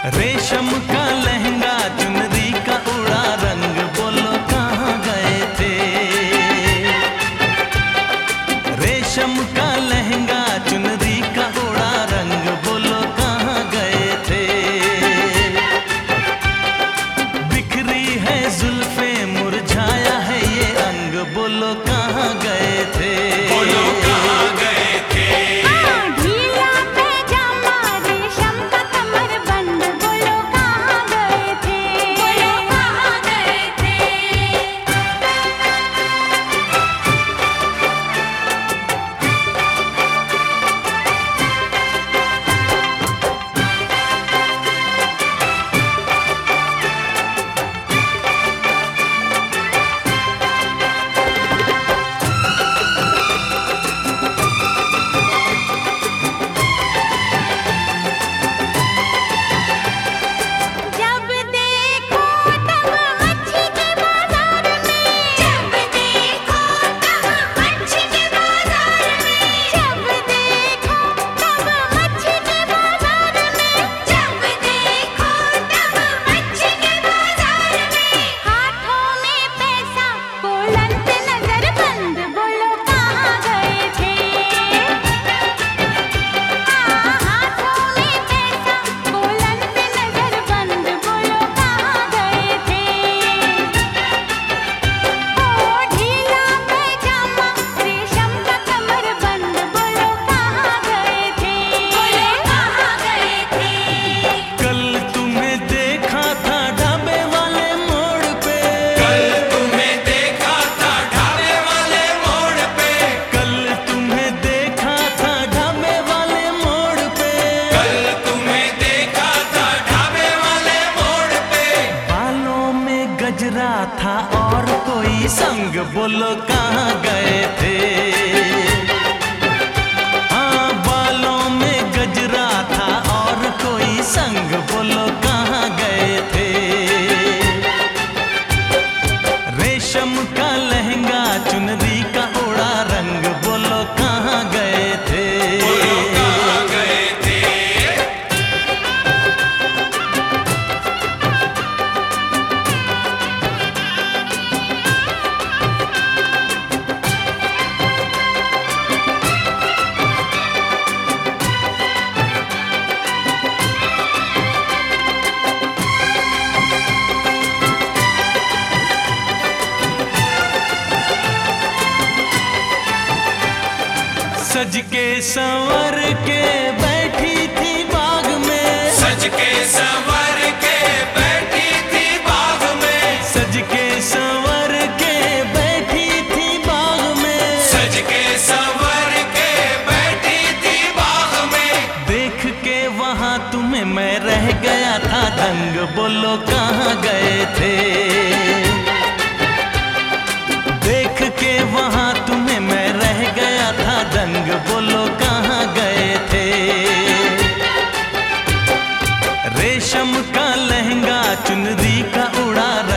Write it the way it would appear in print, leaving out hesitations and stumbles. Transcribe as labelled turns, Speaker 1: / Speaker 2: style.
Speaker 1: रेशम का लहंगा चुनरी का उड़ा रंग, बोलो कहाँ गए थे। रेशम का लहंगा चुनरी का उड़ा रंग, बोलो कहाँ गए थे। बिखरी है जुल्फे मुरझाया है ये अंग, बोलो कहाँ गए थे।
Speaker 2: बोलो कहाँ गए थे।
Speaker 3: ढीला पैजामा रेशम का कमरबंद, बोलो कहाँ गए थे। बोलो कहाँ गए थे। जब देखो तब मच्छी के बाजार में, जब देखो तब मच्छी के बाजार में, जब देखो तब मच्छी के बाजार में, जब देखो तब मच्छी के बाजार में। हाथों में पैसा बुलंद नजर बंद, बोलो कहाँ गए थे। हाथों में पैसा बुलंद नजर बंद, बोलो कहाँ गए थे। ओ ढीला पैजामा रेशम का कमरबंद, बोलो कहाँ गए थे। बोलो कहाँ गए थे।
Speaker 1: कल तुम्हें देखा था ढाबे वाले मोड़ पे,
Speaker 2: कल तुम्हें देखा था ढाबे वाले मोड़ पे,
Speaker 1: कल तुम्हें देखा था ढाबे वाले मोड़ पे।
Speaker 2: कल तुम्हें देखा था ढाबे वाले मोड़ पे।
Speaker 1: बालों में गजरा था और कोई संग, बोलो कहाँ गए थे। हाँ, बालों में गजरा था और कोई संग, बोलो कहाँ गए थे। रेशम का लहंगा चुनरी का उड़ा रंग, बोलो कहाँ गए थे।
Speaker 2: बोलो कहाँ गए थे।
Speaker 1: सज के संवर के बैठी थी बाग में,
Speaker 2: सज के संवर के बैठी थी बाग में,
Speaker 1: सज के संवर के बैठी थी बाग में।
Speaker 2: सज के संवर के बैठी थी बाग में।
Speaker 1: देख के वहां तुम्हें मैं रह गया था दंग, बोलो कहाँ गए थे। देख के वहां तुम्हें मैं रह गया था दंग, बोलो कहाँ गए थे। रेशम का लहंगा चुनरी का उड़ा